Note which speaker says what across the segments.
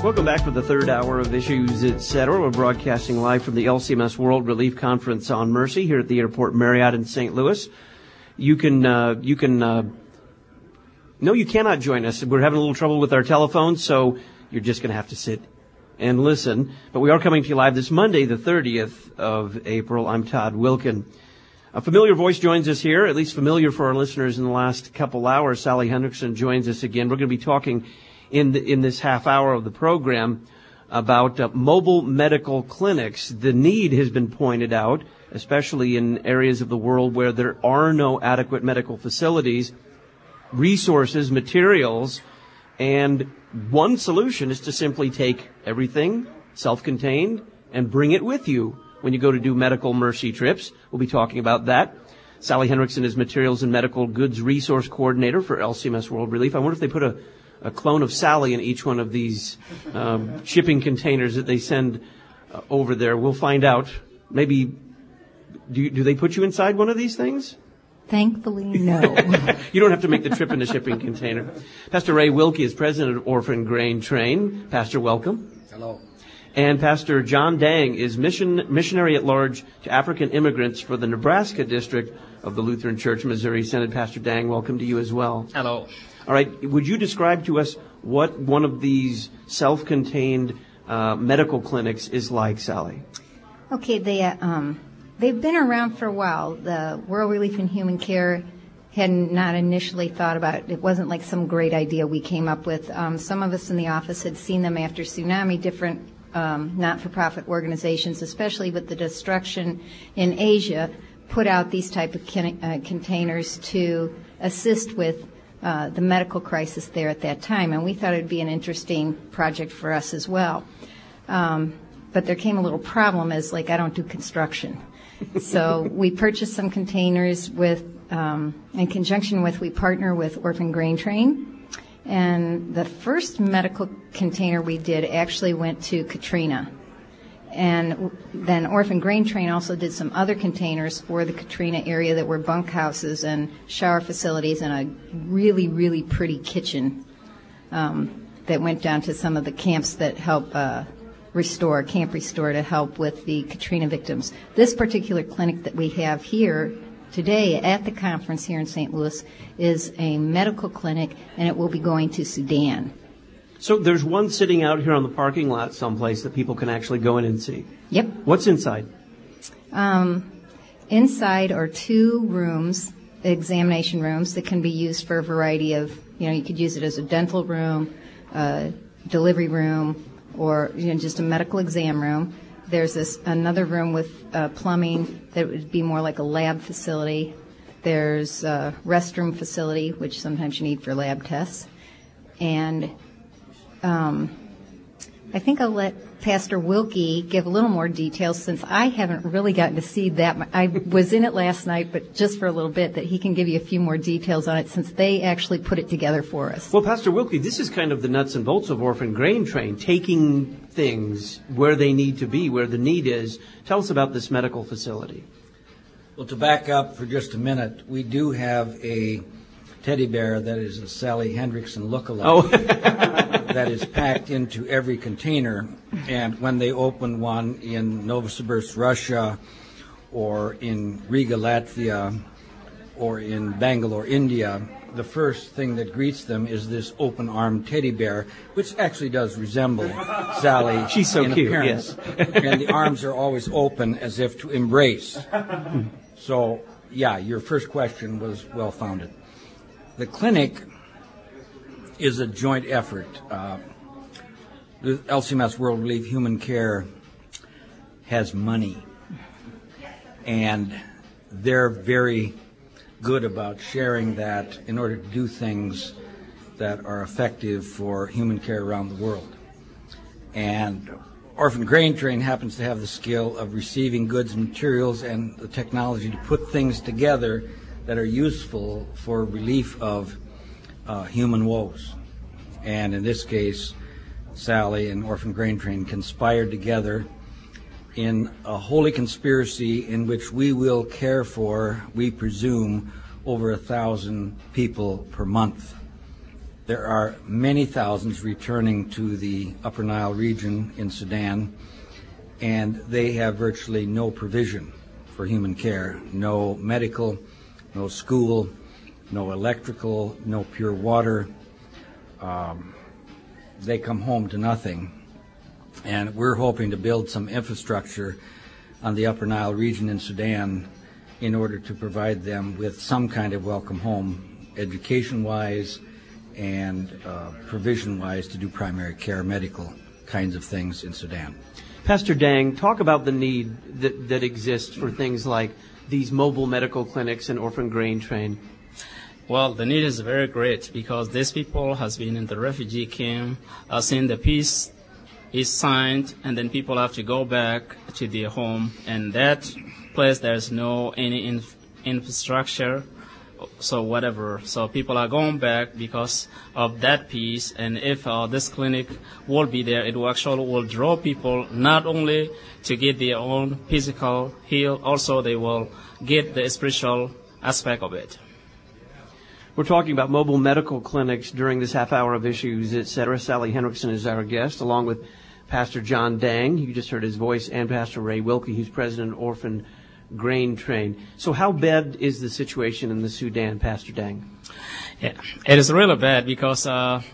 Speaker 1: Welcome back for the third hour of Issues Etc. We're broadcasting live from the LCMS World Relief Conference on Mercy here at the Airport Marriott in St. Louis. You cannot join us. We're having a little trouble with our telephones, so you're just going to have to sit and listen. But we are coming to you live this Monday, the 30th of April. I'm Todd Wilkin. A familiar voice joins us here, at least familiar for our listeners in the last couple hours. Sally Hendrickson joins us again. We're going to be talking in this half hour of the program about mobile medical clinics. The need has been pointed out, especially in areas of the world where there are no adequate medical facilities, resources, materials, and one solution is to simply take everything self-contained and bring it with you when you go to do medical mercy trips. We'll be talking about that. Sally Hendrickson is Materials and Medical Goods Resource Coordinator for LCMS World Relief. I wonder if they put a clone of Sally in each one of these shipping containers that they send over there. We'll find out. Maybe, do they put you inside one of these things?
Speaker 2: Thankfully, no.
Speaker 1: You don't have to make the trip in a shipping container. Pastor Ray Wilkie is president of Orphan Grain Train. Pastor, welcome.
Speaker 3: Hello.
Speaker 1: And Pastor John Dang is missionary at large to African immigrants for the Nebraska district of the Lutheran Church, Missouri Synod. Pastor Dang, welcome to you as well.
Speaker 3: Hello.
Speaker 1: All right. Would you describe to us what one of these self-contained medical clinics is like, Sally?
Speaker 2: Okay, they've been around for a while. The World Relief and Human Care had not initially thought about it. It wasn't like some great idea we came up with. Some of us in the office had seen them after tsunami, different not-for-profit organizations, especially with the destruction in Asia, put out these type of containers to assist with the medical crisis there at that time, and we thought it would be an interesting project for us as well. But there came a little problem as, I don't do construction. So we purchased some containers in conjunction with, we partner with Orphan Grain Train, and the first medical container we did actually went to Katrina. And then Orphan Grain Train also did some other containers for the Katrina area that were bunkhouses and shower facilities and a really, really pretty kitchen that went down to some of the camps that help Camp Restore to help with the Katrina victims. This particular clinic that we have here today at the conference here in St. Louis is a medical clinic, and it will be going to Sudan.
Speaker 1: So there's one sitting out here on the parking lot someplace that people can actually go in and see.
Speaker 2: Yep.
Speaker 1: What's inside?
Speaker 2: Inside are 2 rooms, examination rooms, that can be used for a variety of, you could use it as a dental room, delivery room, or just a medical exam room. There's another room with plumbing that would be more like a lab facility. There's a restroom facility, which sometimes you need for lab tests. And I think I'll let Pastor Wilkie give a little more details, since I haven't really gotten to see that. I was in it last night, but just for a little bit, that he can give you a few more details on it, since they actually put it together for us.
Speaker 1: Well, Pastor Wilkie, this is kind of the nuts and bolts of Orphan Grain Train, taking things where they need to be, where the need is. Tell us about this medical facility.
Speaker 3: Well, to back up for just a minute, we do have a teddy bear that is a Sally Hendrickson lookalike.
Speaker 1: Oh.
Speaker 3: That is packed into every container, and when they open one in Novosibirsk, Russia, or in Riga, Latvia, or in Bangalore, India, the first thing that greets them is this open-armed teddy bear, which actually does resemble Sally.
Speaker 1: She's so
Speaker 3: in
Speaker 1: cute,
Speaker 3: appearance.
Speaker 1: yes.
Speaker 3: And the arms are always open as if to embrace. So, yeah, your first question was well-founded. The clinic is a joint effort. The LCMS World Relief Human Care has money, and they're very good about sharing that in order to do things that are effective for human care around the world. And Orphan Grain Train happens to have the skill of receiving goods and materials and the technology to put things together that are useful for relief of human woes. And in this case, Sally and Orphan Grain Train conspired together in a holy conspiracy in which we will care for, we presume, over 1,000 people per month. There are many thousands returning to the Upper Nile region in Sudan, and they have virtually no provision for human care, no medical, no school, no electrical, no pure water. They come home to nothing. And we're hoping to build some infrastructure on the Upper Nile region in Sudan in order to provide them with some kind of welcome home, education-wise and provision-wise, to do primary care, medical kinds of things in Sudan.
Speaker 1: Pastor Dang, talk about the need that exists for things like these mobile medical clinics and orphan grain train.
Speaker 4: Well, the need is very great because these people has been in the refugee camp, since the peace is signed, and then people have to go back to their home, and that place there's no any infrastructure, so whatever. So people are going back because of that peace, and if this clinic will be there, it will actually will draw people not only to get their own physical heal, also they will get the spiritual aspect of it.
Speaker 1: We're talking about mobile medical clinics during this half hour of Issues, etc. Sally Henriksen is our guest, along with Pastor John Dang, you just heard his voice, and Pastor Ray Wilkie, who's president of Orphan Grain Train. So how bad is the situation in the Sudan, Pastor Dang?
Speaker 4: Yeah, it is really bad because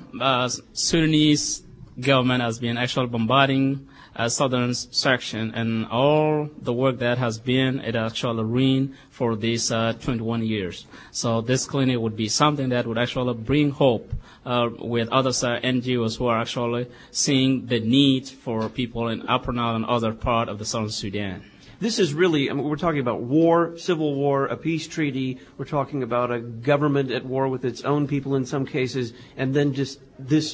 Speaker 4: Sudanese government has been actually bombarding southern section, and all the work that has been, it actually ruined for these 21 years. So this clinic would be something that would actually bring hope with other NGOs who are actually seeing the need for people in Upper Nile and other part of the southern Sudan.
Speaker 1: This is really, we're talking about war, civil war, a peace treaty. We're talking about a government at war with its own people in some cases, and then just this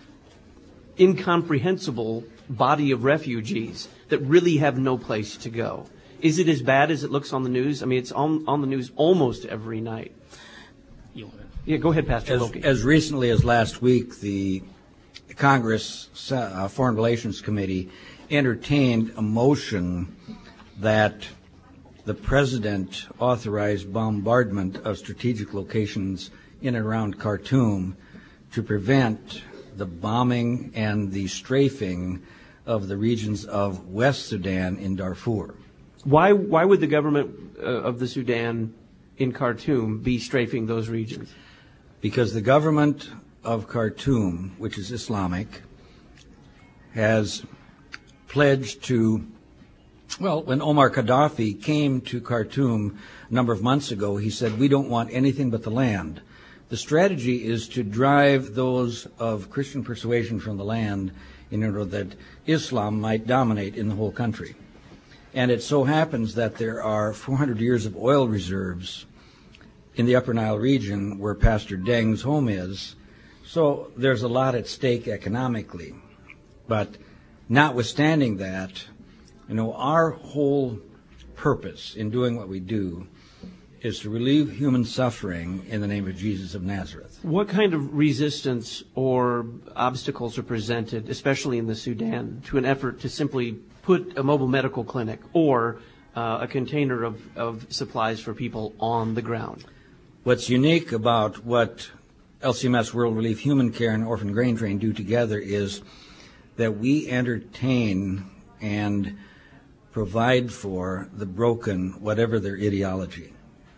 Speaker 1: incomprehensible body of refugees that really have no place to go. Is it as bad as it looks on the news? I mean, it's on the news almost every night. Yeah, go ahead, Pastor Wilkie.
Speaker 3: As recently as last week, the Congress Foreign Relations Committee entertained a motion that the president authorized bombardment of strategic locations in and around Khartoum to prevent the bombing and the strafing of the regions of West Sudan in Darfur.
Speaker 1: Why would the government of the Sudan in Khartoum be strafing those regions?
Speaker 3: Because the government of Khartoum, which is Islamic, has pledged to, well, when Omar Gaddafi came to Khartoum a number of months ago, he said, we don't want anything but the land. The strategy is to drive those of Christian persuasion from the land in order that Islam might dominate in the whole country. And it so happens that there are 400 years of oil reserves in the Upper Nile region where Pastor Deng's home is. So there's a lot at stake economically. But notwithstanding that, our whole purpose in doing what we do is to relieve human suffering in the name of Jesus of Nazareth.
Speaker 1: What kind of resistance or obstacles are presented, especially in the Sudan, to an effort to simply put a mobile medical clinic or a container of supplies for people on the ground?
Speaker 3: What's unique about what LCMS, World Relief Human Care, and Orphan Grain Train do together is that we entertain and provide for the broken, whatever their ideology.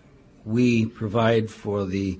Speaker 3: We provide for the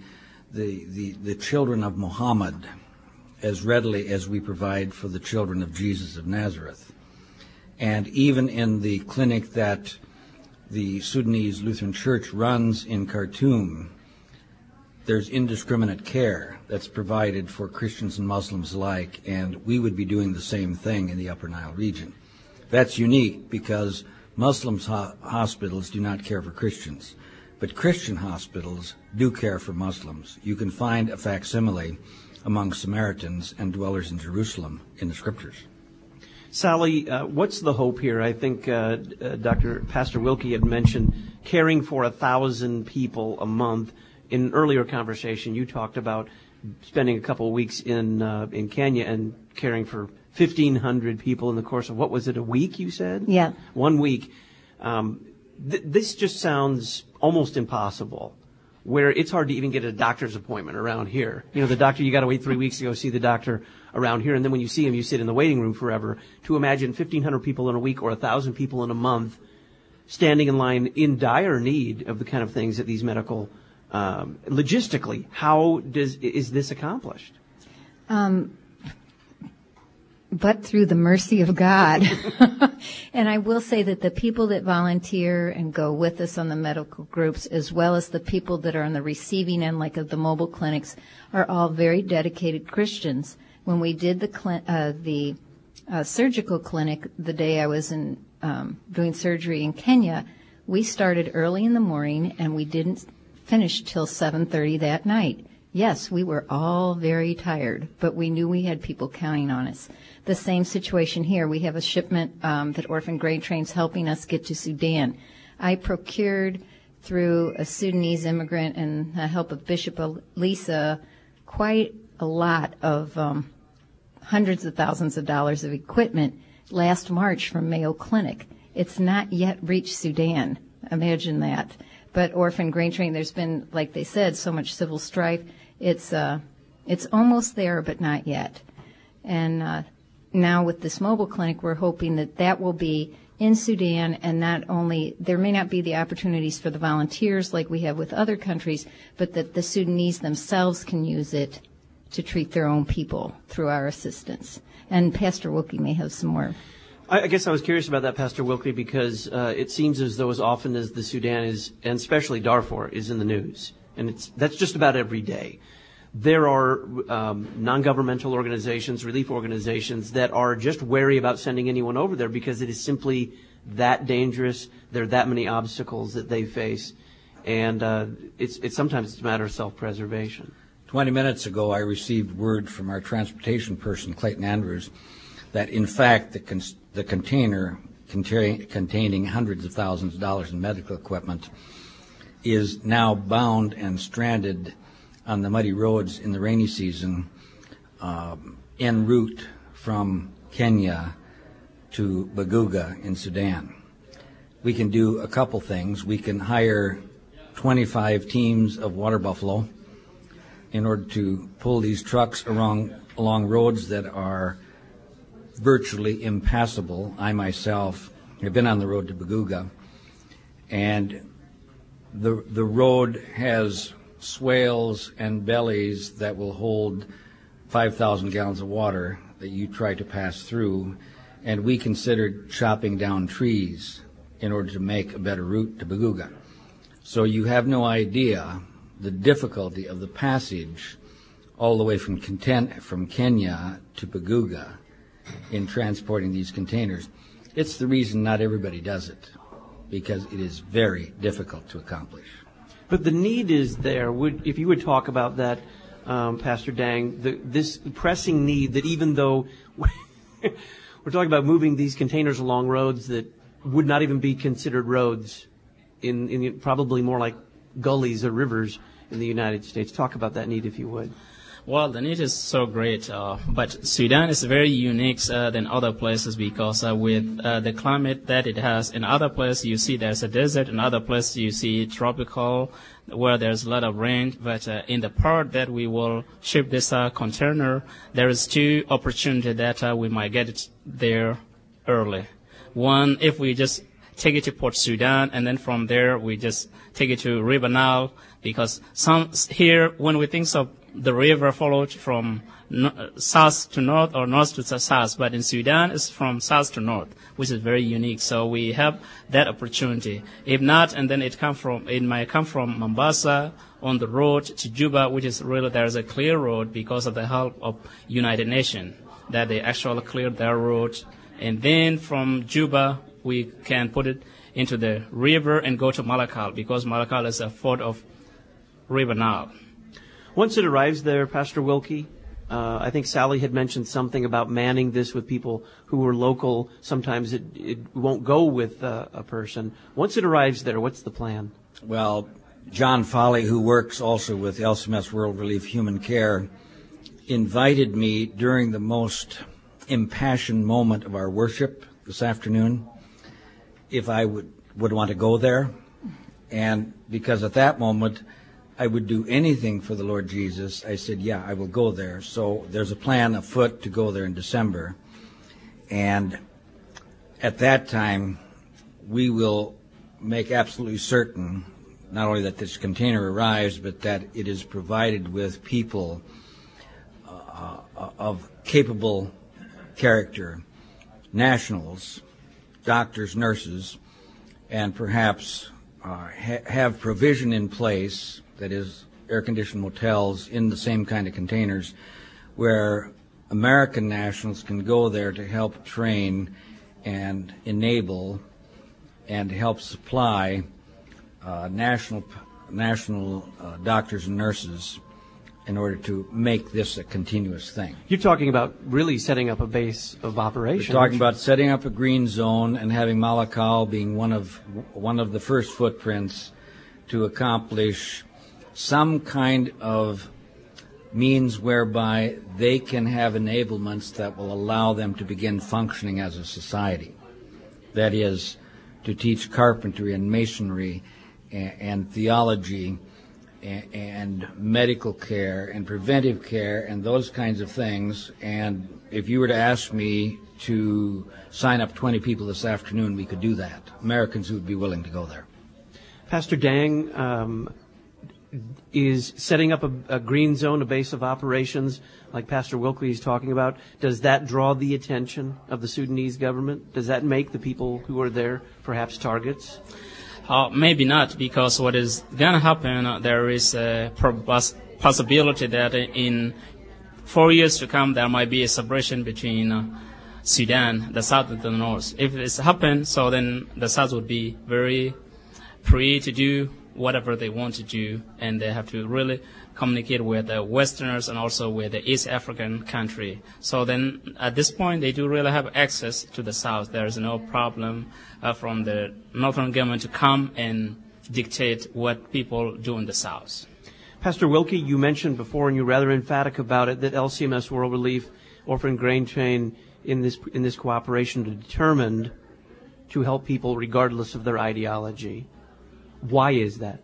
Speaker 3: children of Muhammad as readily as we provide for the children of Jesus of Nazareth. And even in the clinic that the Sudanese Lutheran Church runs in Khartoum, there's indiscriminate care that's provided for Christians and Muslims alike, and we would be doing the same thing in the Upper Nile region. That's unique because Muslims' hospitals do not care for Christians, but Christian hospitals do care for Muslims. You can find a facsimile among Samaritans and dwellers in Jerusalem in the Scriptures.
Speaker 1: Sally, what's the hope here? I think Pastor Wilkie had mentioned caring for 1,000 people a month. In an earlier conversation, you talked about spending a couple of weeks in Kenya and caring for 1,500 people in the course of, what was it, a week, you said?
Speaker 2: Yeah.
Speaker 1: 1 week. This just sounds almost impossible. where it's hard to even get a doctor's appointment around here. You know, the doctor, you got to wait 3 weeks to go see the doctor around here, and then when you see him, you sit in the waiting room forever. To imagine 1,500 people in a week or 1,000 people in a month standing in line in dire need of the kind of things that these medical, logistically, how is this accomplished?
Speaker 2: But through the mercy of God. And I will say that the people that volunteer and go with us on the medical groups, as well as the people that are on the receiving end, like of the mobile clinics, are all very dedicated Christians. When we did the surgical clinic the day I was doing surgery in Kenya, we started early in the morning and we didn't finish till 7:30 that night. Yes, we were all very tired, but we knew we had people counting on us. The same situation here. We have a shipment that Orphan Grain Train's helping us get to Sudan. I procured through a Sudanese immigrant and the help of Bishop Elisa quite a lot of hundreds of thousands of dollars of equipment last March from Mayo Clinic. It's not yet reached Sudan. Imagine that. But Orphan Grain Train, there's been, like they said, so much civil strife. It's almost there, but not yet. And now with this mobile clinic, we're hoping that will be in Sudan, and not only, there may not be the opportunities for the volunteers like we have with other countries, but that the Sudanese themselves can use it to treat their own people through our assistance. And Pastor Wilkie may have some more.
Speaker 1: I guess I was curious about that, Pastor Wilkie, because it seems as though as often as the Sudan is, and especially Darfur, is in the news, and that's just about every day. There are non-governmental organizations, relief organizations that are just wary about sending anyone over there because it is simply that dangerous. There are that many obstacles that they face, and sometimes it's a matter of self-preservation.
Speaker 3: 20 minutes ago, I received word from our transportation person, Clayton Andrews, that in fact the container containing hundreds of thousands of dollars in medical equipment is now bound and stranded on the muddy roads in the rainy season en route from Kenya to Baguga in Sudan. We can do a couple things. We can hire 25 teams of water buffalo in order to pull these trucks along roads that are virtually impassable. I myself have been on the road to Baguga, and the road has swales and bellies that will hold 5,000 gallons of water that you try to pass through, and we considered chopping down trees in order to make a better route to Baguga. So you have no idea the difficulty of the passage all the way from Kenya to Baguga in transporting these containers. It's the reason not everybody does it, because it is very difficult to accomplish.
Speaker 1: But the need is there. If you would talk about that, Pastor Dang, this pressing need that even though we're talking about moving these containers along roads that would not even be considered roads, in probably more like gullies or rivers in the United States. Talk about that need, if you would.
Speaker 4: Well, the need is so great, but Sudan is very unique than other places because with the climate that it has. In other places, you see there's a desert. In other places, you see tropical, where there's a lot of rain. But in the part that we will ship this container, there is two opportunities that we might get it there early. One, if we just take it to Port Sudan, and then from there we just take it to River Nile, because some here, when we think of the river followed from south to north or north to south, but in Sudan it's from south to north, which is very unique. So we have that opportunity. If not, and then it might come from Mombasa on the road to Juba, which is really, there's a clear road because of the help of United Nations, that they actually cleared their road. And then from Juba, we can put it into the river and go to Malakal, because Malakal is a ford of River Nile.
Speaker 1: Once it arrives there, Pastor Wilkie, I think Sally had mentioned something about manning this with people who are local. Sometimes it won't go with a person. Once it arrives there, what's the plan?
Speaker 3: Well, John Foley, who works also with LCMS World Relief Human Care, invited me during the most impassioned moment of our worship this afternoon if I would want to go there. And because at that moment, I would do anything for the Lord Jesus, I said, yeah, I will go there. So there's a plan afoot to go there in December. And at that time, we will make absolutely certain not only that this container arrives, but that it is provided with people of capable character, nationals, doctors, nurses, and perhaps have provision in place, that is, air-conditioned motels in the same kind of containers, where American nationals can go there to help train and enable and help supply national doctors and nurses in order to make this a continuous thing.
Speaker 1: You're talking about really setting up a base of operation.
Speaker 3: We're talking about setting up a green zone and having Malakal being one of the first footprints to accomplish some kind of means whereby they can have enablements that will allow them to begin functioning as a society. That is, to teach carpentry and masonry and theology and medical care and preventive care and those kinds of things. And if you were to ask me to sign up 20 people this afternoon, we could do that. Americans who would be willing to go there.
Speaker 1: Pastor Dang is setting up a green zone, a base of operations, like Pastor Wilkley is talking about. Does that draw the attention of the Sudanese government? Does that make the people who are there perhaps targets?
Speaker 4: Maybe not, because what is going to happen, there is a possibility that in 4 years to come, there might be a separation between Sudan, the south and the north. If this happens, so then the south would be very free to do whatever they want to do, and they have to really communicate with the Westerners and also with the East African country. So then at this point, they do really have access to the south. There is no problem from the northern government to come and dictate what people do in the south.
Speaker 1: Pastor Wilkie, you mentioned before, and you're rather emphatic about it, that LCMS World Relief, Orphan Grain Train, in this cooperation are determined to help people regardless of their ideology. Why is that?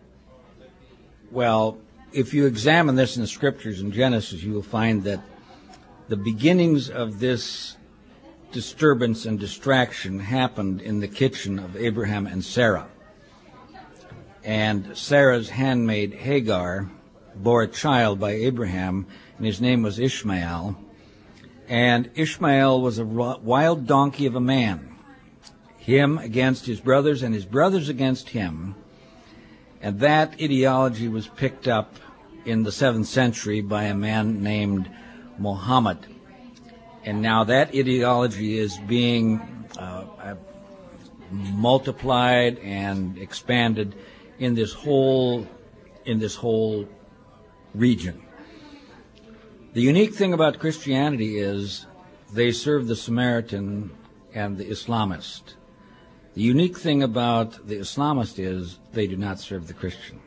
Speaker 3: Well, if you examine this in the scriptures in Genesis, you will find that the beginnings of this disturbance and distraction happened in the kitchen of Abraham and Sarah. And Sarah's handmaid Hagar bore a child by Abraham, and his name was Ishmael. And Ishmael was a wild donkey of a man, him against his brothers and his brothers against him. And that ideology was picked up in the 7th century by a man named Muhammad. And now that ideology is being multiplied and expanded in this whole region. The unique thing about Christianity is they serve the Samaritan and the Islamist. The unique thing about the Islamist is they do not serve the Christian.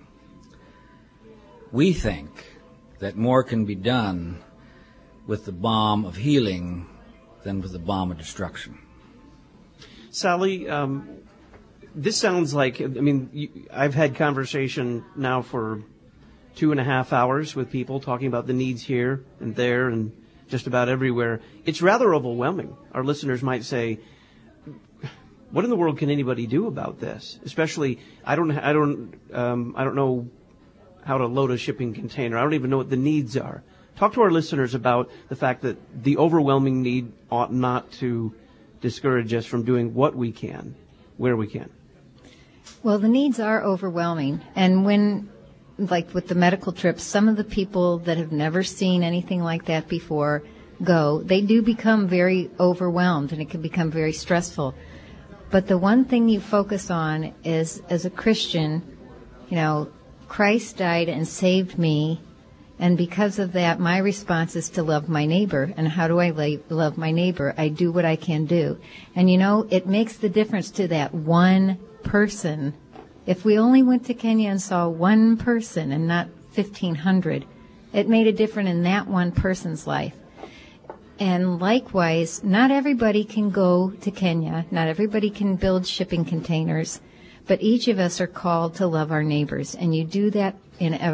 Speaker 3: We think that more can be done with the bomb of healing than with the bomb of destruction.
Speaker 1: Sally, this sounds like, I've had conversation now for 2.5 hours with people talking about the needs here and there and just about everywhere. It's rather overwhelming. Our listeners might say, what in the world can anybody do about this? Especially, I don't know how to load a shipping container. I don't even know what the needs are. Talk to our listeners about the fact that the overwhelming need ought not to discourage us from doing what we can, where we can.
Speaker 2: Well, the needs are overwhelming. And when, like with the medical trips, some of the people that have never seen anything like that before go, they do become very overwhelmed, and it can become very stressful. But the one thing you focus on is, as a Christian, Christ died and saved me, and because of that, my response is to love my neighbor. And how do I love my neighbor? I do what I can do. And it makes the difference to that one person. If we only went to Kenya and saw one person and not 1,500, it made a difference in that one person's life. And likewise, not everybody can go to Kenya. Not everybody can build shipping containers. But each of us are called to love our neighbors. And you do that in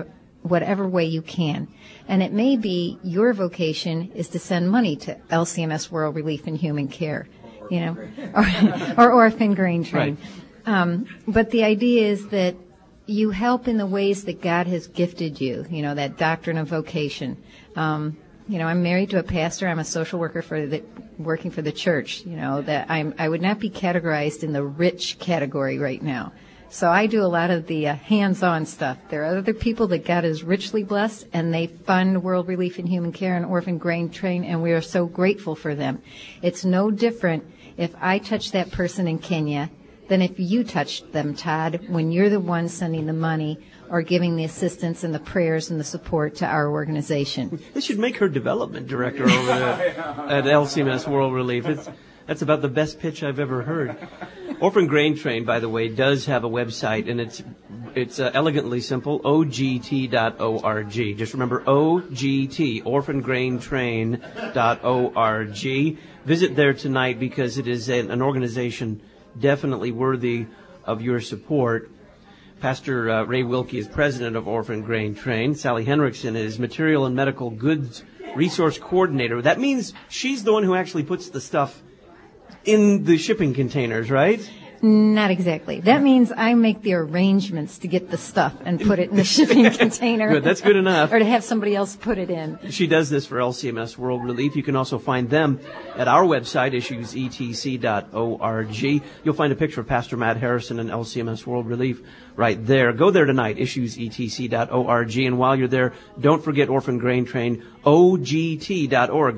Speaker 2: whatever way you can. And it may be your vocation is to send money to LCMS World Relief and Human Care, or Orphan Grain Train.
Speaker 1: Right.
Speaker 2: But the idea is that you help in the ways that God has gifted you, that doctrine of vocation. I'm married to a pastor. I'm a social worker working for the church. That I would not be categorized in the rich category right now. So I do a lot of the hands-on stuff. There are other people that God has richly blessed, and they fund World Relief and Human Care and Orphan Grain Train, and we are so grateful for them. It's no different if I touch that person in Kenya than if you touched them, Todd, when you're the one sending the money or giving the assistance and the prayers and the support to our organization.
Speaker 1: This should make her development director over at LCMS World Relief. That's about the best pitch I've ever heard. Orphan Grain Train, by the way, does have a website, and it's elegantly simple, ogt.org. Just remember OGT, orphangraintrain.org. Visit there tonight because it is an organization definitely worthy of your support. Pastor Ray Wilkie is president of Orphan Grain Train. Sally Henriksen is material and medical goods resource coordinator. That means she's the one who actually puts the stuff in the shipping containers, right?
Speaker 2: Not exactly. That means I make the arrangements to get the stuff and put it in the shipping container.
Speaker 1: Good, that's good enough.
Speaker 2: Or to have somebody else put it in.
Speaker 1: She does this for LCMS World Relief. You can also find them at our website, issuesetc.org. You'll find a picture of Pastor Matt Harrison and LCMS World Relief right there. Go there tonight, issuesetc.org. And while you're there, don't forget Orphan Grain Train, ogt.org,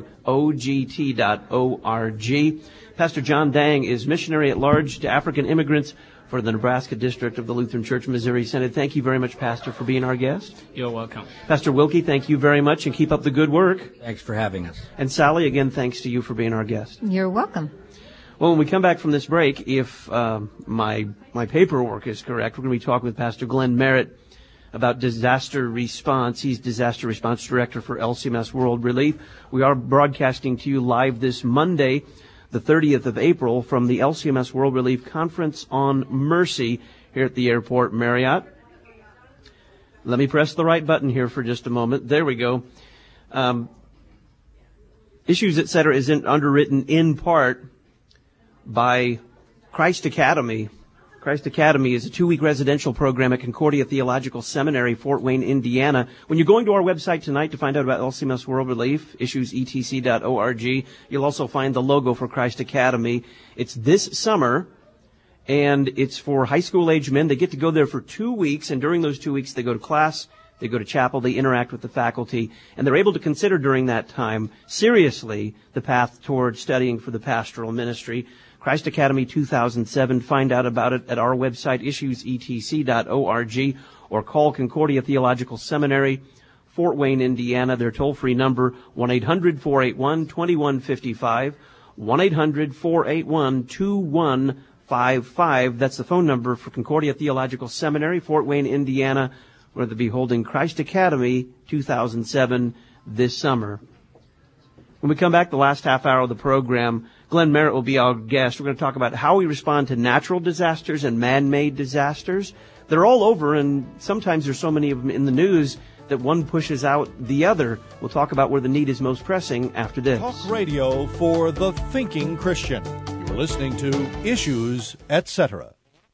Speaker 1: ogt.org. Pastor John Dang is missionary at large to African immigrants for the Nebraska District of the Lutheran Church Missouri Synod. Thank you very much, Pastor, for being our guest.
Speaker 4: You're welcome.
Speaker 1: Pastor Wilkie, thank you very much, and keep up the good work.
Speaker 3: Thanks for having us.
Speaker 1: And Sally, again, thanks to you for being our guest.
Speaker 2: You're welcome.
Speaker 1: Well, when we come back from this break, if my paperwork is correct, we're going to be talking with Pastor Glenn Merritt about disaster response. He's Disaster Response Director for LCMS World Relief. We are broadcasting to you live this Monday, the 30th of April, from the LCMS World Relief Conference on Mercy here at the Airport Marriott. Let me press the right button here for just a moment. There we go. Issues, Etc. is underwritten in part by Christ Academy. Christ Academy is a 2-week residential program at Concordia Theological Seminary, Fort Wayne, Indiana. When you're going to our website tonight to find out about LCMS World Relief, issuesetc.org, you'll also find the logo for Christ Academy. It's this summer, and it's for high school-age men. They get to go there for 2 weeks, and during those 2 weeks, they go to class, they go to chapel, they interact with the faculty, and they're able to consider during that time seriously the path toward studying for the pastoral ministry. Christ Academy 2007. Find out about it at our website, issuesetc.org, or call Concordia Theological Seminary, Fort Wayne, Indiana. Their toll-free number, 1-800-481-2155, 1-800-481-2155. That's the phone number for Concordia Theological Seminary, Fort Wayne, Indiana, where they'll be holding Christ Academy 2007 this summer. When we come back, the last half hour of the program, Glenn Merritt will be our guest. We're going to talk about how we respond to natural disasters and man-made disasters. They're all over, and sometimes there's so many of them in the news that one pushes out the other. We'll talk about where the need is most pressing after this.
Speaker 5: Talk radio for the thinking Christian. You're listening to Issues, Etc.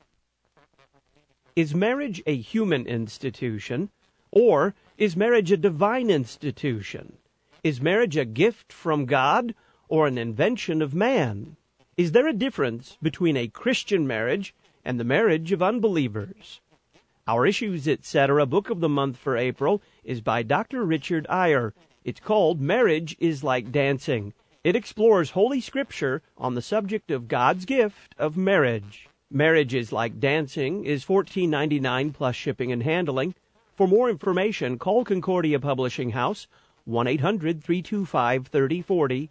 Speaker 1: Is marriage a human institution, or is marriage a divine institution? Is marriage a gift from God or an invention of man? Is there a difference between a Christian marriage and the marriage of unbelievers? Our Issues, Etc. book of the month for April is by Dr. Richard Iyer. It's called Marriage is Like Dancing. It explores Holy Scripture on the subject of God's gift of marriage. Marriage is Like Dancing is $14.99 plus shipping and handling. For more information, call Concordia Publishing House, 1-800-325-3040,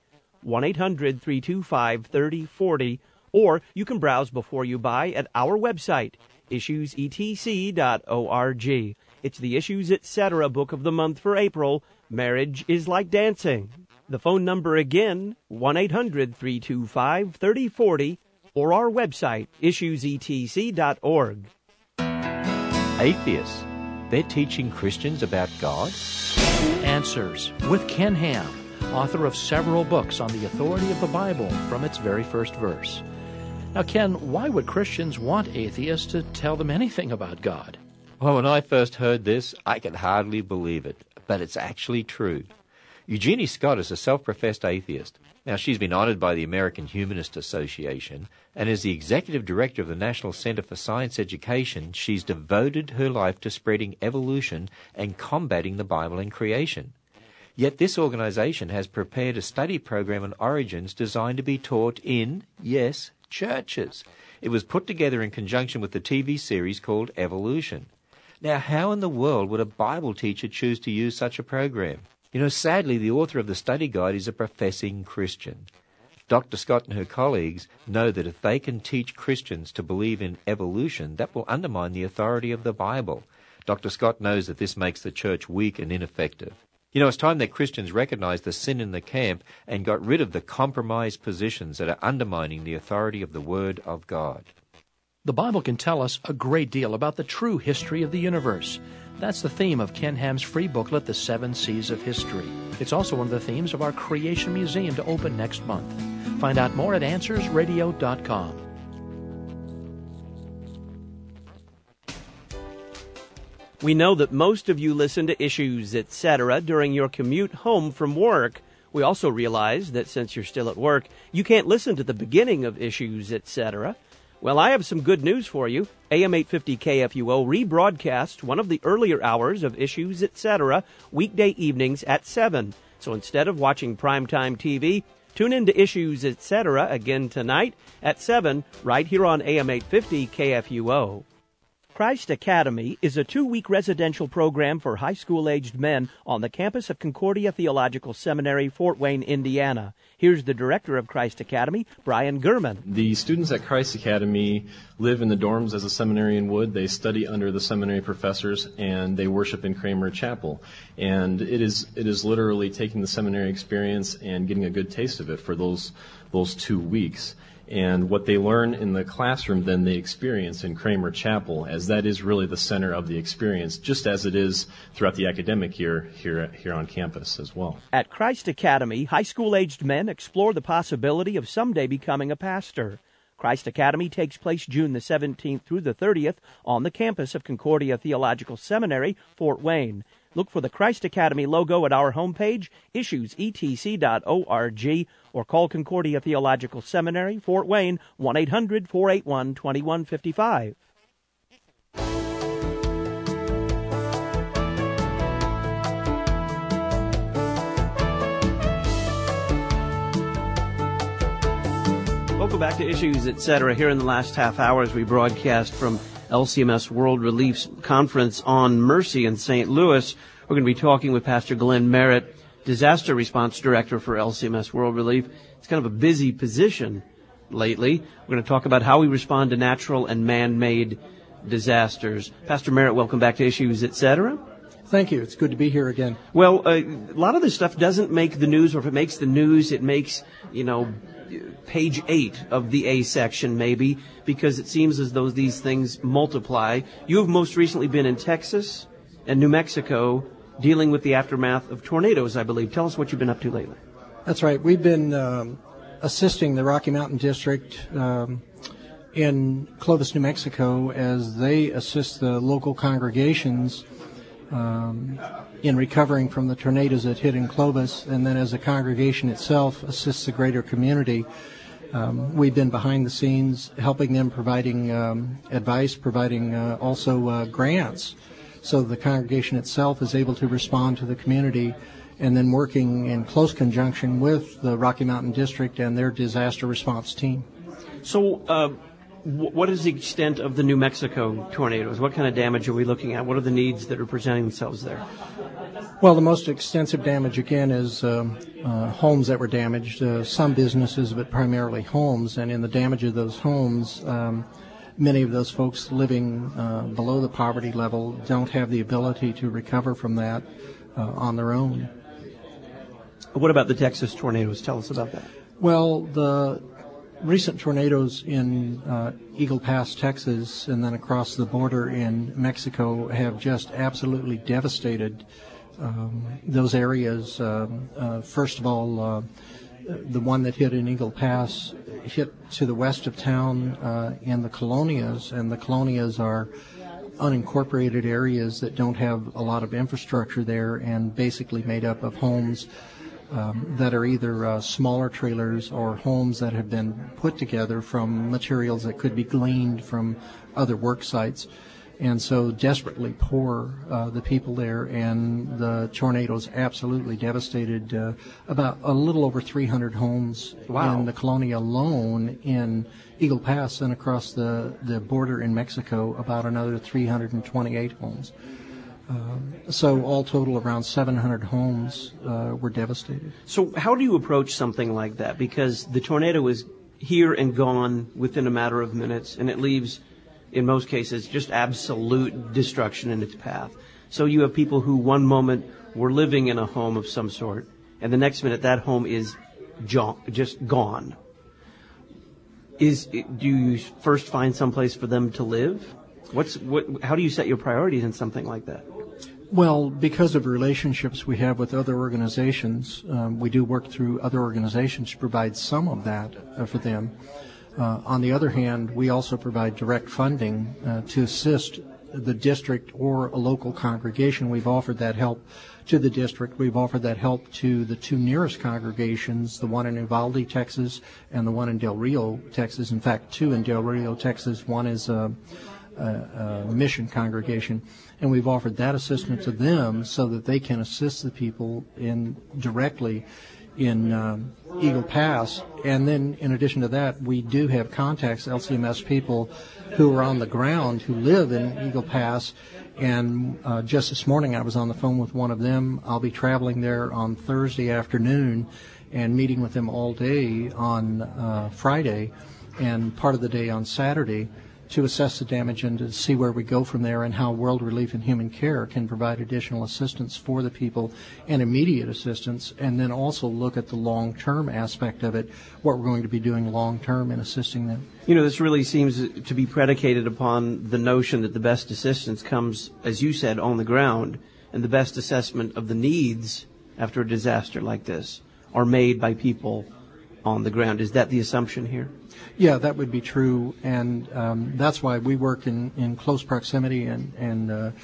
Speaker 1: 1-800-325-3040, or you can browse before you buy at our website, issuesetc.org. It's the Issues, Etc. book of the month for April, Marriage is Like Dancing. The phone number again, 1-800-325-3040, or our website, issuesetc.org.
Speaker 6: Atheists they're teaching Christians about God?
Speaker 7: Answers with Ken Ham, author of several books on the authority of the Bible from its very first verse. Now, Ken, why would Christians want atheists to tell them anything about God?
Speaker 6: Well, when I first heard this, I could hardly believe it, but it's actually true. Eugenie Scott is a self-professed atheist. Now, she's been honored by the American Humanist Association, and as the executive director of the National Center for Science Education, she's devoted her life to spreading evolution and combating the Bible and creation. Yet this organization has prepared a study program on origins designed to be taught in, yes, churches. It was put together in conjunction with the TV series called Evolution. Now, how in the world would a Bible teacher choose to use such a program? You know, sadly, the author of the study guide is a professing Christian. Dr. Scott and her colleagues know that if they can teach Christians to believe in evolution, that will undermine the authority of the Bible. Dr. Scott knows that this makes the church weak and ineffective. You know, it's time that Christians recognize the sin in the camp and got rid of the compromised positions that are undermining the authority of the Word of God.
Speaker 7: The Bible can tell us a great deal about the true history of the universe. That's the theme of Ken Ham's free booklet, The Seven Seas of History. It's also one of the themes of our Creation Museum to open next month. Find out more at AnswersRadio.com.
Speaker 1: We know that most of you listen to Issues, Etc. during your commute home from work. We also realize that since you're still at work, you can't listen to the beginning of Issues, Etc. Well, I have some good news for you. AM 850 KFUO rebroadcasts one of the earlier hours of Issues, Etc. weekday evenings at 7. So instead of watching primetime TV, tune in to Issues, Etc. again tonight at 7 right here on AM 850 KFUO. Christ Academy is a 2-week residential program for high school-aged men on the campus of Concordia Theological Seminary, Fort Wayne, Indiana. Here's the director of Christ Academy, Brian Gurman.
Speaker 8: The students at Christ Academy live in the dorms as a seminarian would. They study under the seminary professors, and they worship in Kramer Chapel. And it is literally taking the seminary experience and getting a good taste of it for those 2 weeks. And what they learn in the classroom, then they experience in Kramer Chapel, as that is really the center of the experience, just as it is throughout the academic year here on campus as well.
Speaker 1: At Christ Academy, high school-aged men explore the possibility of someday becoming a pastor. Christ Academy takes place June the 17th through the 30th on the campus of Concordia Theological Seminary, Fort Wayne. Look for the Christ Academy logo at our homepage, issuesetc.org, or call Concordia Theological Seminary, Fort Wayne, 1-800-481-2155. Welcome back to Issues, Etc. Here in the last half hour as we broadcast from LCMS World Relief's conference on mercy in St. Louis. We're going to be talking with Pastor Glenn Merritt, Disaster Response Director for LCMS World Relief. It's kind of a busy position lately. We're going to talk about how we respond to natural and man-made disasters. Pastor Merritt, welcome back to Issues, Etc.
Speaker 9: Thank you. It's good to be here again.
Speaker 1: Well, a lot of this stuff doesn't make the news, or if it makes the news, it makes, page 8 of the A section maybe, because it seems as though these things multiply. You have most recently been in Texas and New Mexico dealing with the aftermath of tornadoes, I believe. Tell us what you've been up to lately.
Speaker 9: That's right. We've been assisting the Rocky Mountain District in Clovis, New Mexico, as they assist the local congregations in recovering from the tornadoes that hit in Clovis, and then as the congregation itself assists the greater community. We've been behind the scenes helping them, providing advice, providing also grants, so the congregation itself is able to respond to the community, and then working in close conjunction with the Rocky Mountain District and their disaster response team.
Speaker 1: So what is the extent of the New Mexico tornadoes? What kind of damage are we looking at? What are the needs that are presenting themselves there?
Speaker 9: Well, the most extensive damage, again, is homes that were damaged, some businesses, but primarily homes. And in the damage of those homes, many of those folks living below the poverty level don't have the ability to recover from that on their own.
Speaker 1: What about the Texas tornadoes? Tell us about that.
Speaker 9: Well, the recent tornadoes in Eagle Pass, Texas, and then across the border in Mexico have just absolutely devastated those areas. First of all, the one that hit in Eagle Pass hit to the west of town in the Colonias, and the Colonias are unincorporated areas that don't have a lot of infrastructure there and basically made up of homes that are either smaller trailers or homes that have been put together from materials that could be gleaned from other work sites. And so desperately poor, the people there, and the tornadoes absolutely devastated about a little over 300 homes in the Colonia alone in Eagle Pass, and across the border in Mexico, about another 328 homes. So all total, around 700 homes were devastated.
Speaker 1: So how do you approach something like that? Because the tornado is here and gone within a matter of minutes, and it leaves, in most cases, just absolute destruction in its path. So you have people who one moment were living in a home of some sort, and the next minute that home is just gone. Do you first find some place for them to live? How do you set your priorities in something like that?
Speaker 9: Well, because of relationships we have with other organizations, we do work through other organizations to provide some of that for them. On the other hand, we also provide direct funding to assist the district or a local congregation. We've offered that help to the district. We've offered that help to the two nearest congregations, the one in Uvalde, Texas, and the one in Del Rio, Texas. In fact, two in Del Rio, Texas. One is a mission congregation, and we've offered that assistance to them so that they can assist the people directly in Eagle Pass. And then in addition to that, we do have contacts, LCMS people who are on the ground who live in Eagle Pass. And just this morning I was on the phone with one of them. I'll be traveling there on Thursday afternoon and meeting with them all day on Friday and part of the day on Saturday to assess the damage and to see where we go from there, and how World Relief and Human Care can provide additional assistance for the people and immediate assistance, and then also look at the long-term aspect of it, what we're going to be doing long-term in assisting them.
Speaker 1: You know, this really seems to be predicated upon the notion that the best assistance comes, as you said, on the ground, and the best assessment of the needs after a disaster like this are made by people on the ground. Is that the assumption here?
Speaker 9: Yeah, that would be true, and that's why we work in close proximity and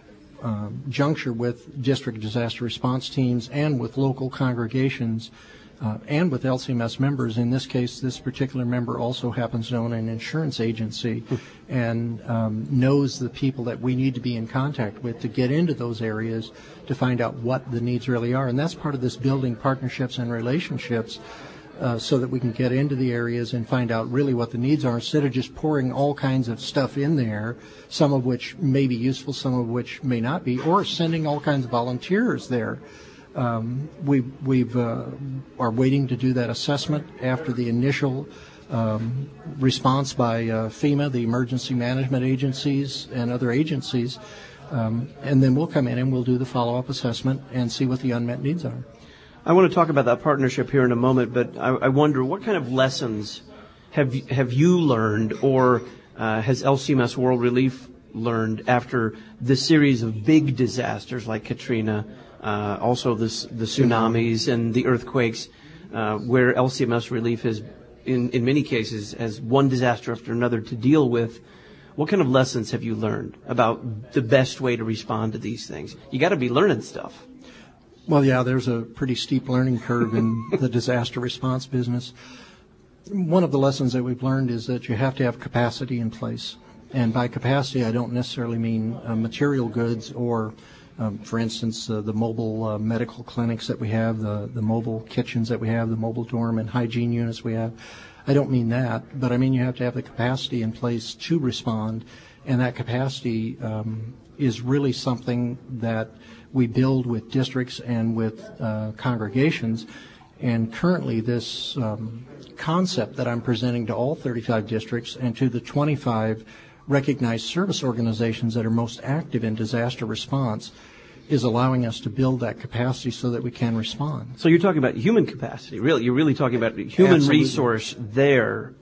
Speaker 9: juncture with district disaster response teams and with local congregations and with LCMS members. In this case, this particular member also happens to own an insurance agency and knows the people that we need to be in contact with to get into those areas to find out what the needs really are. And that's part of this building partnerships and relationships, so that we can get into the areas and find out really what the needs are, instead of just pouring all kinds of stuff in there, some of which may be useful, some of which may not be, or sending all kinds of volunteers there. We are waiting to do that assessment after the initial response by FEMA, the emergency management agencies, and other agencies, and then we'll come in and we'll do the follow-up assessment and see what the unmet needs are.
Speaker 1: I want to talk about that partnership here in a moment, but I wonder, what kind of lessons have you learned, or has LCMS World Relief learned after this series of big disasters like Katrina, also the tsunamis and the earthquakes, where LCMS Relief has, in many cases, has one disaster after another to deal with? What kind of lessons have you learned about the best way to respond to these things? You got to be learning stuff.
Speaker 9: Well, yeah, there's a pretty steep learning curve in the disaster response business. One of the lessons that we've learned is that you have to have capacity in place. And by capacity, I don't necessarily mean material goods or, for instance, the mobile medical clinics that we have, the mobile kitchens that we have, the mobile dorm and hygiene units we have. I don't mean that, but I mean you have to have the capacity in place to respond. And that capacity is really something that we build with districts and with congregations. And currently this concept that I'm presenting to all 35 districts and to the 25 recognized service organizations that are most active in disaster response is allowing us to build that capacity so that we can respond.
Speaker 1: So you're talking about human capacity, really. You're really talking about human
Speaker 9: Absolutely.
Speaker 1: Resource there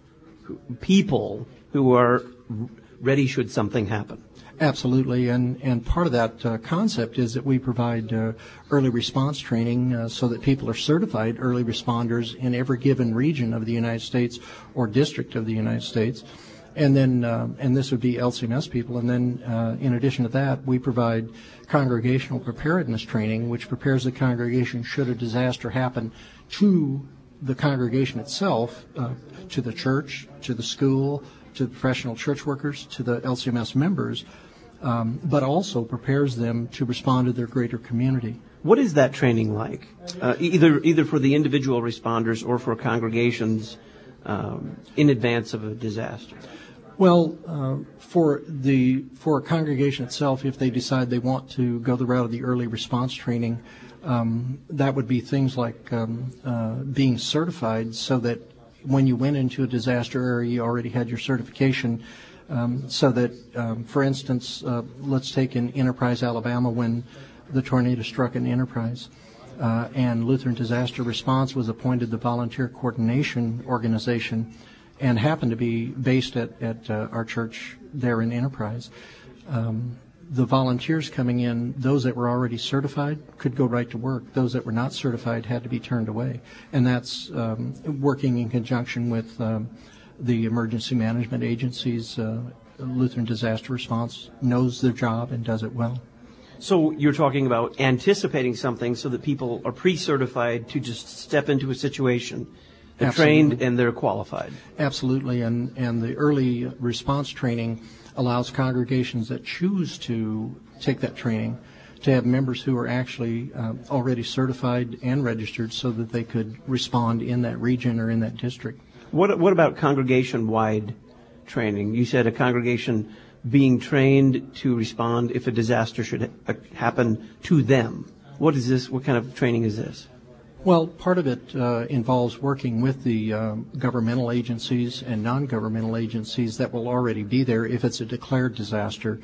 Speaker 1: people who are ready should something happen.
Speaker 9: Absolutely, and part of that concept is that we provide early response training so that people are certified early responders in every given region of the United States or district of the United States. And then, and this would be LCMS people. And then, in addition to that, we provide congregational preparedness training, which prepares the congregation should a disaster happen to the congregation itself, to the church, to the school, to the professional church workers, to the LCMS members, but also prepares them to respond to their greater community.
Speaker 1: What is that training like, either for the individual responders or for congregations in advance of a disaster?
Speaker 9: Well, for a congregation itself, if they decide they want to go the route of the early response training, that would be things like being certified so that when you went into a disaster area, you already had your certification, so that, for instance, let's take in Enterprise, Alabama, when the tornado struck in Enterprise, and Lutheran Disaster Response was appointed the Volunteer Coordination Organization and happened to be based at our church there in Enterprise. The volunteers coming in, those that were already certified could go right to work. Those that were not certified had to be turned away. And that's working in conjunction with the emergency management agencies. Lutheran Disaster Response knows their job and does it well.
Speaker 1: So you're talking about anticipating something so that people are pre-certified to just step into a situation. They're trained and they're qualified.
Speaker 9: Absolutely. And the early response training allows congregations that choose to take that training to have members who are actually already certified and registered so that they could respond in that region or in that district.
Speaker 1: What about congregation-wide training? You said a congregation being trained to respond if a disaster should happen to them. What is this? What kind of training is this?
Speaker 9: Well, part of it involves working with the governmental agencies and non-governmental agencies that will already be there if it's a declared disaster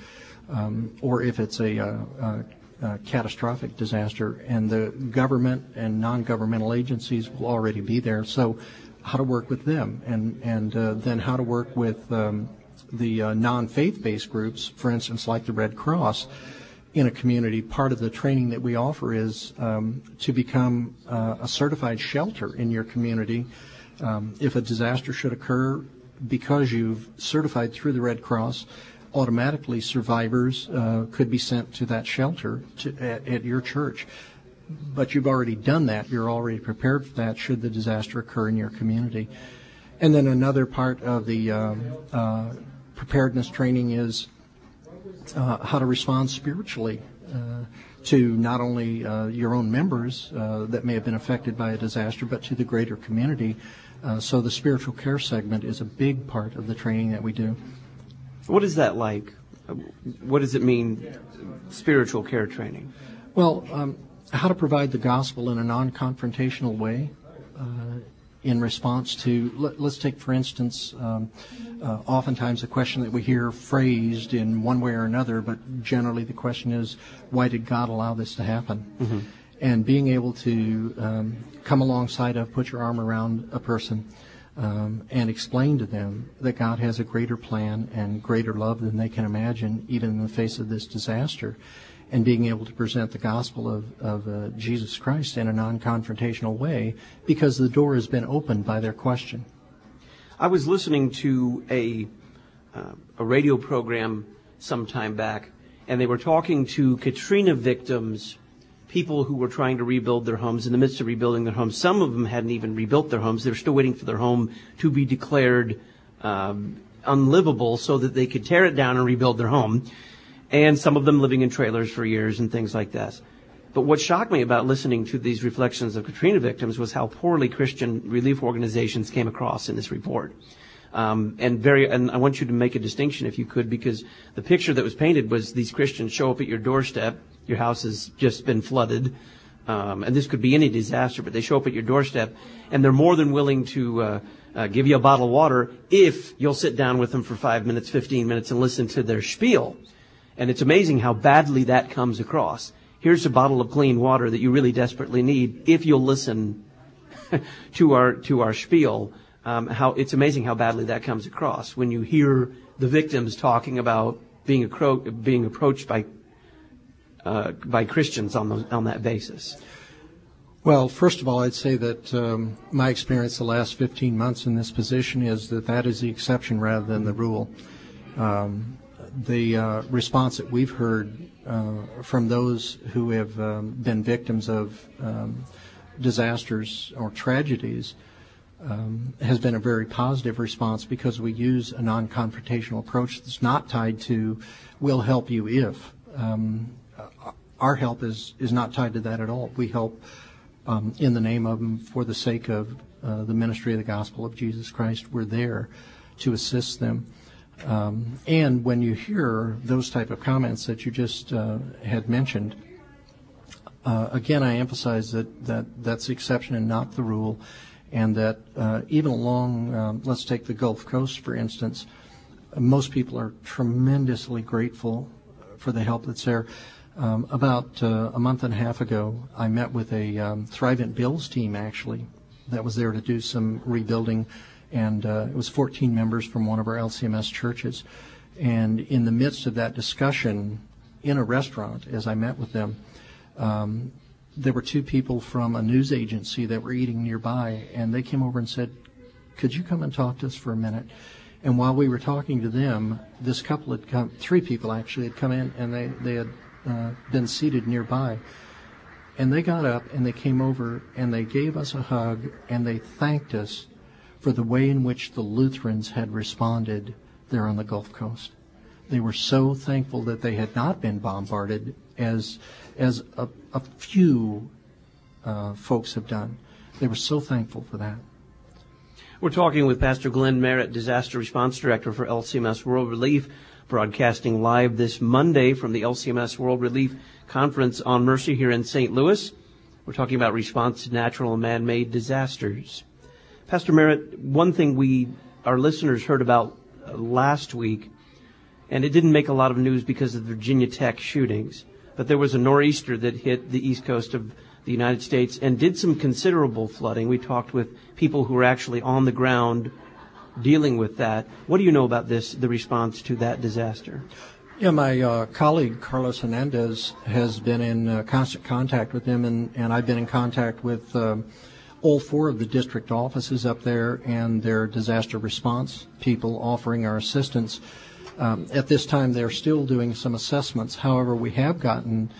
Speaker 9: or if it's a catastrophic disaster. And the government and non-governmental agencies will already be there. So how to work with them and then how to work with the non-faith-based groups, for instance, like the Red Cross, in a community. Part of the training that we offer is to become a certified shelter in your community. If a disaster should occur, because you've certified through the Red Cross, automatically survivors could be sent to that shelter at your church. But you've already done that. You're already prepared for that should the disaster occur in your community. And then another part of the preparedness training is how to respond spiritually to not only your own members that may have been affected by a disaster, but to the greater community. So the spiritual care segment is a big part of the training that we do.
Speaker 1: What is that like? What does it mean, spiritual care training?
Speaker 9: Well, how to provide the gospel in a non-confrontational way in response to, let's take, for instance, oftentimes a question that we hear phrased in one way or another, but generally the question is, why did God allow this to happen? Mm-hmm. And being able to come alongside of, put your arm around a person and explain to them that God has a greater plan and greater love than they can imagine, even in the face of this disaster. And being able to present the gospel of Jesus Christ in a non-confrontational way because the door has been opened by their question.
Speaker 1: I was listening to a radio program some time back, and they were talking to Katrina victims, people who were trying to rebuild their homes, in the midst of rebuilding their homes. Some of them hadn't even rebuilt their homes. They were still waiting for their home to be declared unlivable so that they could tear it down and rebuild their home. And some of them living in trailers for years and things like that. But what shocked me about listening to these reflections of Katrina victims was how poorly Christian relief organizations came across in this report. And I want you to make a distinction, if you could, because the picture that was painted was these Christians show up at your doorstep. Your house has just been flooded. And this could be any disaster, but they show up at your doorstep, and they're more than willing to give you a bottle of water if you'll sit down with them for 5 minutes, 15 minutes, and listen to their spiel. And it's amazing how badly that comes across. Here's a bottle of clean water that you really desperately need if you'll listen to our spiel. how it's amazing how badly that comes across when you hear the victims talking about being approached by Christians on that basis.
Speaker 9: Well, first of all, I'd say that my experience the last 15 months in this position is that is the exception rather than the rule. The response that we've heard from those who have been victims of disasters or tragedies has been a very positive response, because we use a non-confrontational approach that's not tied to "we'll help you if." Our help is not tied to that at all. We help in the name of them, for the sake of the ministry of the gospel of Jesus Christ. We're there to assist them. And when you hear those type of comments that you just had mentioned, again, I emphasize that's the exception and not the rule, and that even along, let's take the Gulf Coast, for instance, most people are tremendously grateful for the help that's there. About a month and a half ago, I met with a Thrivent Bills team, actually, that was there to do some rebuilding, and it was 14 members from one of our LCMS churches. And in the midst of that discussion in a restaurant, as I met with them, there were two people from a news agency that were eating nearby, and they came over and said, "Could you come and talk to us for a minute?" And while we were talking to them, this couple had come, three people actually had come in, and they had been seated nearby. And they got up and they came over and they gave us a hug and they thanked us for the way in which the Lutherans had responded there on the Gulf Coast. They were so thankful that they had not been bombarded as a few folks have done. They were so thankful for that.
Speaker 1: We're talking with Pastor Glenn Merritt, Disaster Response Director for LCMS World Relief, broadcasting live this Monday from the LCMS World Relief Conference on Mercy here in St. Louis. We're talking about response to natural and man-made disasters. Pastor Merritt, one thing our listeners heard about last week, and it didn't make a lot of news because of the Virginia Tech shootings, but there was a nor'easter that hit the east coast of the United States and did some considerable flooding. We talked with people who were actually on the ground dealing with that. What do you know about the response to that disaster?
Speaker 9: Yeah, my colleague Carlos Hernandez has been in constant contact with them, and I've been in contact with all four of the district offices up there and their disaster response people offering our assistance. At this time, they're still doing some assessments. However, we have gotten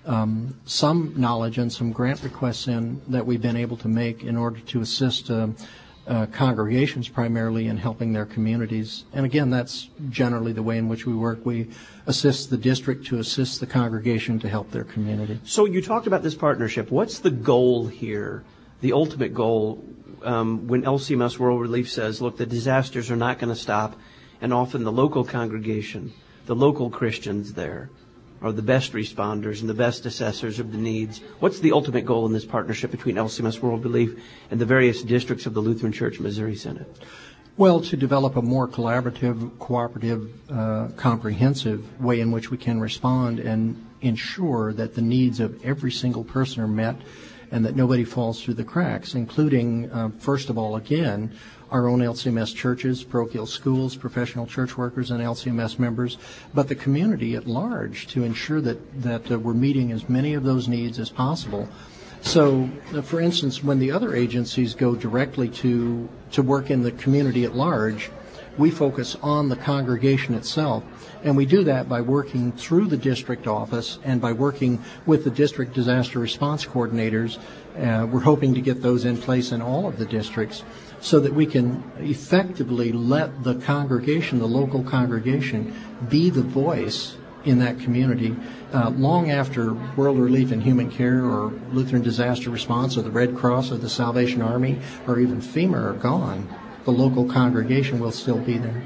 Speaker 9: some knowledge and some grant requests in that we've been able to make in order to assist congregations primarily in helping their communities. And again, that's generally the way in which we work. We assist the district to assist the congregation to help their community.
Speaker 1: So you talked about this partnership. What's the goal here, the ultimate goal, when LCMS World Relief says, look, the disasters are not going to stop, and often the local congregation, the local Christians there, are the best responders and the best assessors of the needs. What's the ultimate goal in this partnership between LCMS World Relief and the various districts of the Lutheran Church Missouri Synod?
Speaker 9: Well, to develop a more collaborative, cooperative, comprehensive way in which we can respond and ensure that the needs of every single person are met and that nobody falls through the cracks, including, first of all, again, our own LCMS churches, parochial schools, professional church workers, and LCMS members, but the community at large, to ensure that we're meeting as many of those needs as possible. So, for instance, when the other agencies go directly to work in the community at large, we focus on the congregation itself. And we do that by working through the district office and by working with the district disaster response coordinators. We're hoping to get those in place in all of the districts so that we can effectively let the congregation, the local congregation, be the voice in that community long after World Relief and Human Care or Lutheran Disaster Response or the Red Cross or the Salvation Army or even FEMA are gone. The local congregation will still be there.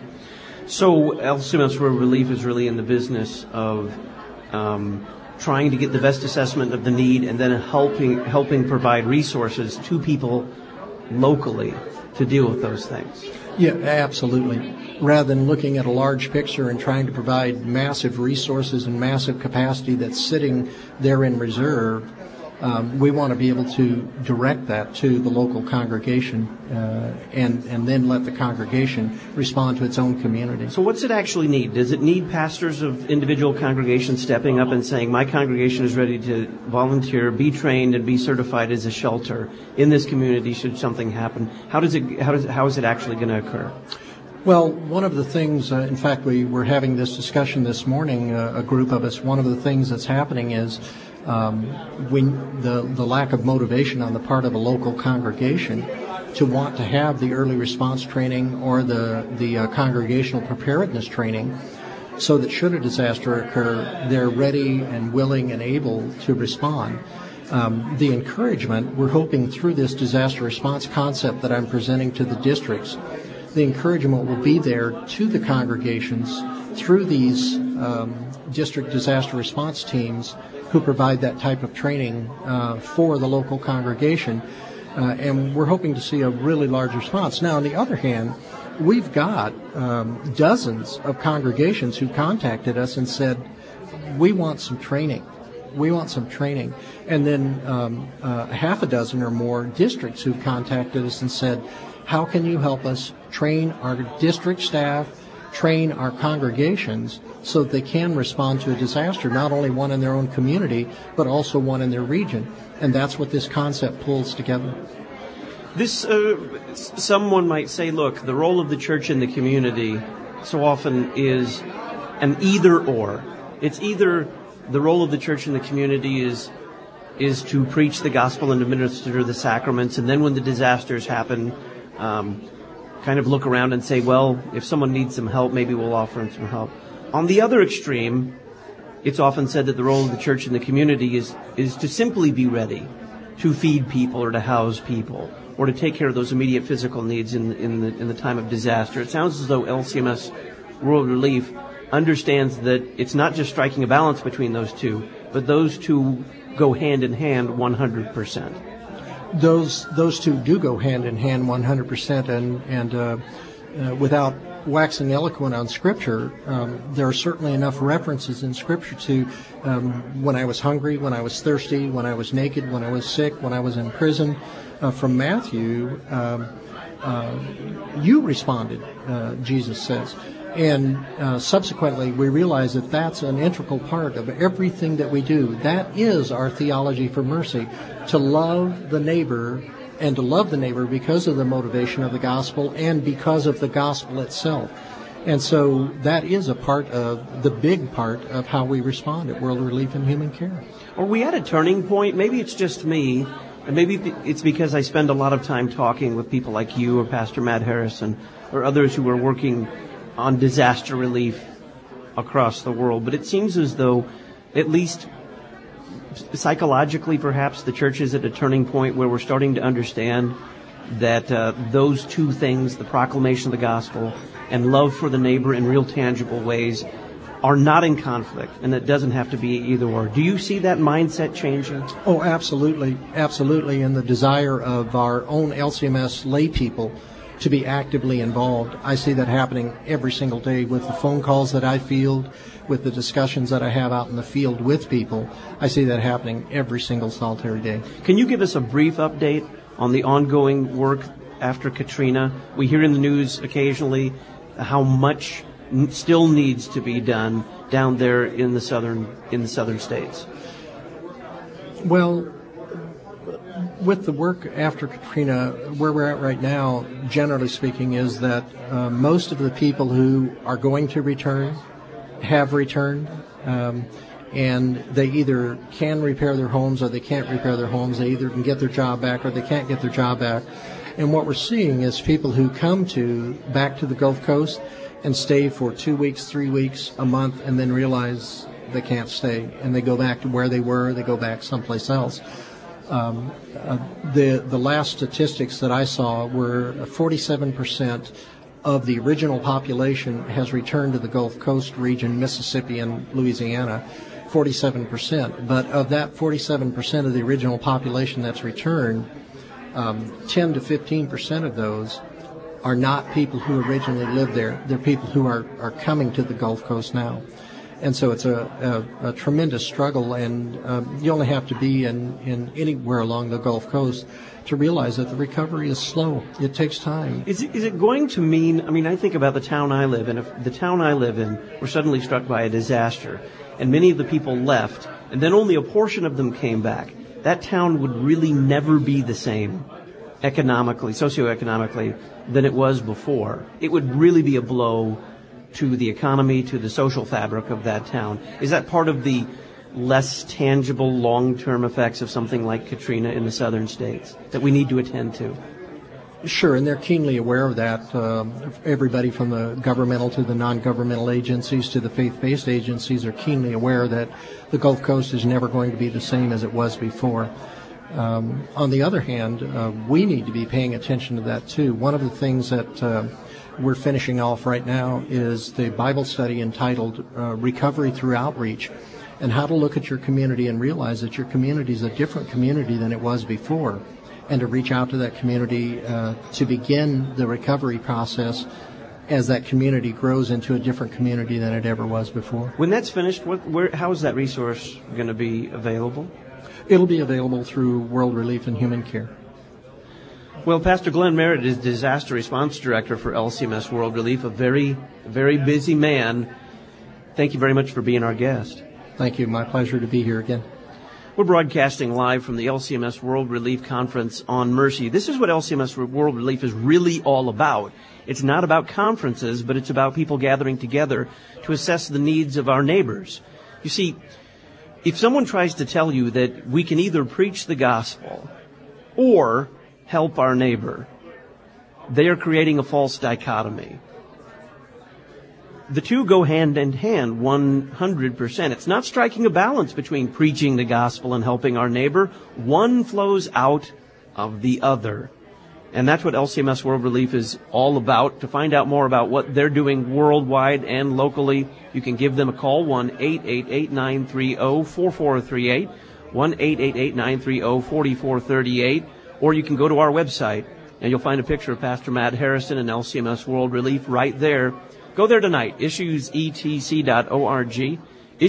Speaker 1: So LCMS World Relief is really in the business of trying to get the best assessment of the need and then helping provide resources to people locally to deal with those things.
Speaker 9: Yeah, absolutely. Rather than looking at a large picture and trying to provide massive resources and massive capacity that's sitting there in reserve, we want to be able to direct that to the local congregation and then let the congregation respond to its own community.
Speaker 1: So what's it actually need? Does it need pastors of individual congregations stepping up and saying, my congregation is ready to volunteer, be trained, and be certified as a shelter in this community should something happen? How is it actually going to occur?
Speaker 9: Well, one of the things, in fact, we were having this discussion this morning, a group of us, one of the things that's happening is the lack of motivation on the part of a local congregation to want to have the early response training or the congregational preparedness training so that should a disaster occur, they're ready and willing and able to respond. The encouragement, we're hoping through this disaster response concept that I'm presenting to the districts, the encouragement will be there to the congregations through these district disaster response teams who provide that type of training for the local congregation. And we're hoping to see a really large response. Now, on the other hand, we've got dozens of congregations who contacted us and said, we want some training. We want some training. And then half a dozen or more districts who've contacted us and said, how can you help us train our district staff, train our congregations so that they can respond to a disaster, not only one in their own community, but also one in their region. And that's what this concept pulls together.
Speaker 1: This, someone might say, look, the role of the church in the community so often is an either-or. It's either the role of the church in the community is to preach the gospel and administer the sacraments, and then when the disasters happen, kind of look around and say, well, if someone needs some help, maybe we'll offer them some help. On the other extreme, it's often said that the role of the church in the community is to simply be ready to feed people or to house people or to take care of those immediate physical needs in the time of disaster. It sounds as though LCMS World Relief understands that it's not just striking a balance between those two, but those two go hand in hand 100%.
Speaker 9: Those two do go hand in hand 100%, and without waxing eloquent on Scripture, there are certainly enough references in Scripture to when I was hungry, when I was thirsty, when I was naked, when I was sick, when I was in prison. From Matthew, you responded, Jesus says. And subsequently, we realize that that's an integral part of everything that we do. That is our theology for mercy, to love the neighbor and to love the neighbor because of the motivation of the gospel and because of the gospel itself. And so that is a part of the big part of how we respond at World Relief and Human Care.
Speaker 1: Are we at a turning point? Maybe it's just me, and maybe it's because I spend a lot of time talking with people like you or Pastor Matt Harrison or others who are working on disaster relief across the world. But it seems as though, at least psychologically perhaps, the church is at a turning point where we're starting to understand that those two things, the proclamation of the gospel and love for the neighbor in real tangible ways, are not in conflict, and it doesn't have to be either or. Do you see that mindset changing?
Speaker 9: Oh, absolutely. Absolutely. And the desire of our own LCMS lay people to be actively involved. I see that happening every single day with the phone calls that I field, with the discussions that I have out in the field with people. I see that happening every single solitary day.
Speaker 1: Can you give us a brief update on the ongoing work after Katrina? We hear in the news occasionally how much still needs to be done down there in the southern states.
Speaker 9: Well, with the work after Katrina, where we're at right now, generally speaking, is that most of the people who are going to return have returned, and they either can repair their homes or they can't repair their homes. They either can get their job back or they can't get their job back. And what we're seeing is people who come back to the Gulf Coast and stay for 2 weeks, 3 weeks, a month, and then realize they can't stay, and they go back to where they were. They go back someplace else. The last statistics that I saw were 47% of the original population has returned to the Gulf Coast region, Mississippi and Louisiana, 47%. But of that 47% of the original population that's returned, 10 to 15% of those are not people who originally lived there. They're people who are coming to the Gulf Coast now. And so it's a tremendous struggle, and you only have to be in anywhere along the Gulf Coast to realize that the recovery is slow. It takes time.
Speaker 1: Is it going to mean, I mean, I think about the town I live in. If the town I live in were suddenly struck by a disaster, and many of the people left, and then only a portion of them came back, that town would really never be the same economically, socioeconomically, than it was before. It would really be a blow to the economy, to the social fabric of that town. Is that part of the less tangible long-term effects of something like Katrina in the southern states that we need to attend to?
Speaker 9: Sure, and they're keenly aware of that. Everybody from the governmental to the non-governmental agencies to the faith-based agencies are keenly aware that the Gulf Coast is never going to be the same as it was before. On the other hand, we need to be paying attention to that too. One of the things that we're finishing off right now is the Bible study entitled Recovery Through Outreach, and how to look at your community and realize that your community is a different community than it was before, and to reach out to that community to begin the recovery process as that community grows into a different community than it ever was before.
Speaker 1: When that's finished, how is that resource going to be available?
Speaker 9: It'll be available through World Relief and Human Care.
Speaker 1: Well, Pastor Glenn Merritt is Disaster Response Director for LCMS World Relief, a very, very busy man. Thank you very much for being our guest.
Speaker 9: Thank you. My pleasure to be here again.
Speaker 1: We're broadcasting live from the LCMS World Relief Conference on Mercy. This is what LCMS World Relief is really all about. It's not about conferences, but it's about people gathering together to assess the needs of our neighbors. You see, if someone tries to tell you that we can either preach the gospel or help our neighbor, they are creating a false dichotomy. The two go hand in hand 100%. It's not striking a balance between preaching the gospel and helping our neighbor. One flows out of the other. And that's what LCMS World Relief is all about. To find out more about what they're doing worldwide and locally, you can give them a call, 1-888-930-4438, 1-888-930-4438, or you can go to our website, and you'll find a picture of Pastor Matt Harrison and LCMS World Relief right there. Go there tonight, issuesetc.org,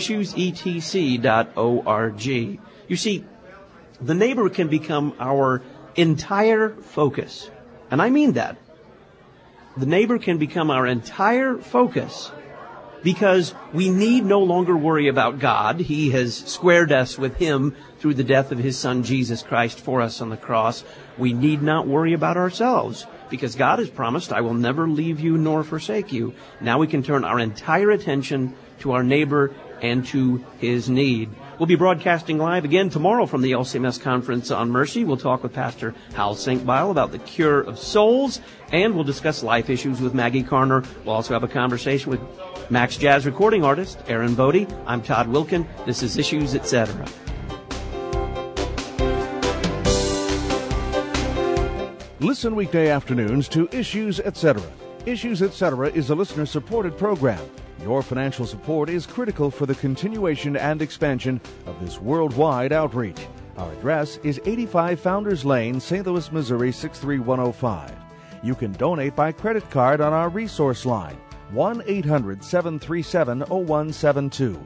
Speaker 1: issuesetc.org. You see, the neighbor can become our entire focus. And I mean that. The neighbor can become our entire focus because we need no longer worry about God. He has squared us with Him through the death of His Son, Jesus Christ, for us on the cross. We need not worry about ourselves because God has promised, I will never leave you nor forsake you. Now we can turn our entire attention to our neighbor and to his need. We'll be broadcasting live again tomorrow from the LCMS Conference on Mercy. We'll talk with Pastor Hal Sinkbile about the cure of souls, and we'll discuss life issues with Maggie Carner. We'll also have a conversation with Max Jazz recording artist Aaron Bodie. I'm Todd Wilkin. This is Issues, Etc.
Speaker 5: Listen weekday afternoons to Issues, Etc. Issues, Etc. is a listener-supported program. Your financial support is critical for the continuation and expansion of this worldwide outreach. Our address is 85 Founders Lane, St. Louis, Missouri 63105. You can donate by credit card on our resource line, 1-800-737-0172,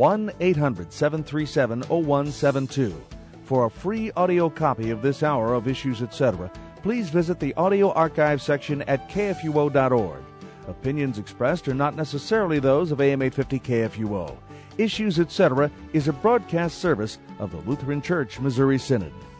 Speaker 5: 1-800-737-0172. For a free audio copy of this hour of Issues, Etc., please visit the audio archive section at kfuo.org. Opinions expressed are not necessarily those of AM 850 KFUO. Issues, Etc. is a broadcast service of the Lutheran Church Missouri Synod.